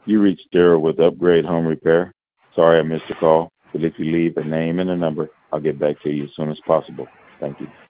You reached Daryl with Upgrade Home Repair. Sorry I missed the call, but if you leave a name and a number, I'll get back to you as soon as possible. Thank you.